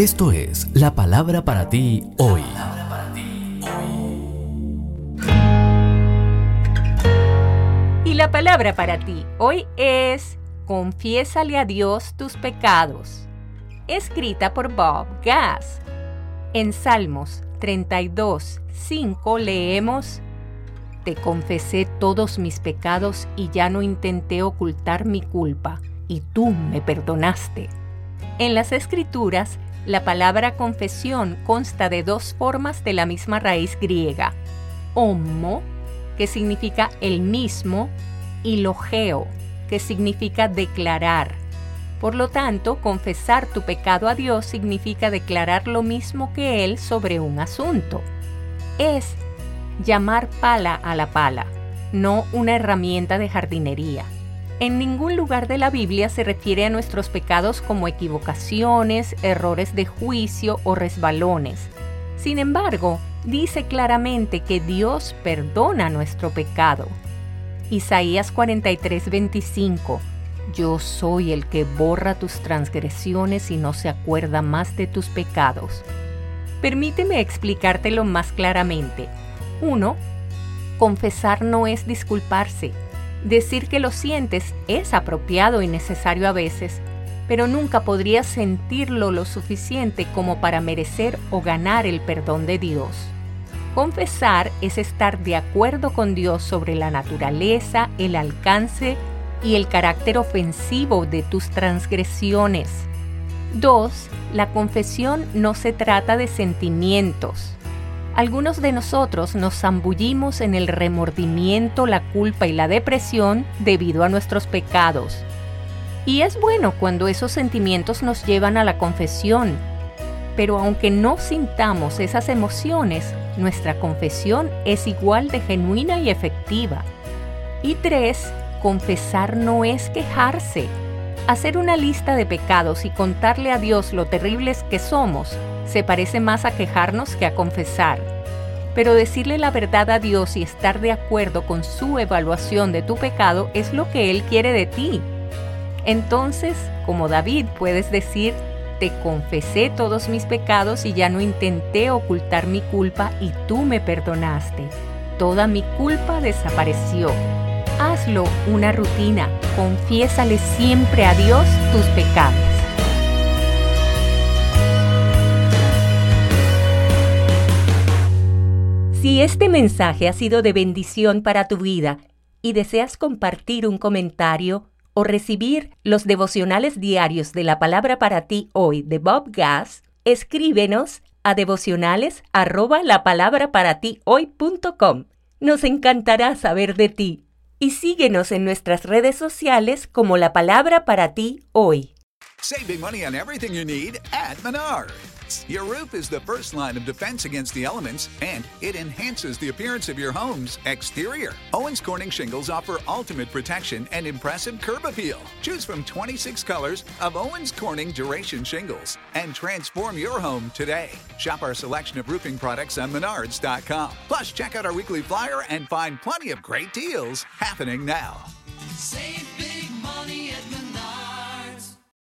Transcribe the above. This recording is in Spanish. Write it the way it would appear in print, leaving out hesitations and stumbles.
Esto es la palabra para ti hoy. Y la palabra para ti hoy es Confiésale a Dios tus pecados, escrita por Bob Gass. En Salmos 32:5 leemos: Te confesé todos mis pecados y ya no intenté ocultar mi culpa, y tú me perdonaste. En las Escrituras, la palabra confesión consta de dos formas de la misma raíz griega: homo, que significa el mismo, y logeo, que significa declarar. Por lo tanto, confesar tu pecado a Dios significa declarar lo mismo que Él sobre un asunto. Es llamar pala a la pala, no una herramienta de jardinería. En ningún lugar de la Biblia se refiere a nuestros pecados como equivocaciones, errores de juicio o resbalones. Sin embargo, dice claramente que Dios perdona nuestro pecado. Isaías 43:25: Yo soy el que borra tus transgresiones y no se acuerda más de tus pecados. Permíteme explicártelo más claramente. 1. Confesar no es disculparse. Decir que lo sientes es apropiado y necesario a veces, pero nunca podrías sentirlo lo suficiente como para merecer o ganar el perdón de Dios. Confesar es estar de acuerdo con Dios sobre la naturaleza, el alcance y el carácter ofensivo de tus transgresiones. 2. La confesión no se trata de sentimientos. Algunos de nosotros nos zambullimos en el remordimiento, la culpa y la depresión debido a nuestros pecados. Y es bueno cuando esos sentimientos nos llevan a la confesión. Pero aunque no sintamos esas emociones, nuestra confesión es igual de genuina y efectiva. Y 3. Confesar no es quejarse. Hacer una lista de pecados y contarle a Dios lo terribles que somos se parece más a quejarnos que a confesar. Pero decirle la verdad a Dios y estar de acuerdo con su evaluación de tu pecado es lo que Él quiere de ti. Entonces, como David, puedes decir: Te confesé todos mis pecados y ya no intenté ocultar mi culpa y tú me perdonaste. Toda mi culpa desapareció. Hazlo una rutina. Confiésale siempre a Dios tus pecados. Si este mensaje ha sido de bendición para tu vida y deseas compartir un comentario o recibir los devocionales diarios de la palabra para ti hoy de Bob Gass, escríbenos a devocionales@lapalabraparatihhoy.com. Nos encantará saber de ti. Y síguenos en nuestras redes sociales como La Palabra para Ti Hoy. Save big money on everything you need at Menards. Your roof is the first line of defense against the elements, and it enhances the appearance of your home's exterior. Owens Corning shingles offer ultimate protection and impressive curb appeal. Choose from 26 colors of Owens Corning Duration shingles and transform your home today. Shop our selection of roofing products on Menards.com. Plus, check out our weekly flyer and find plenty of great deals happening now.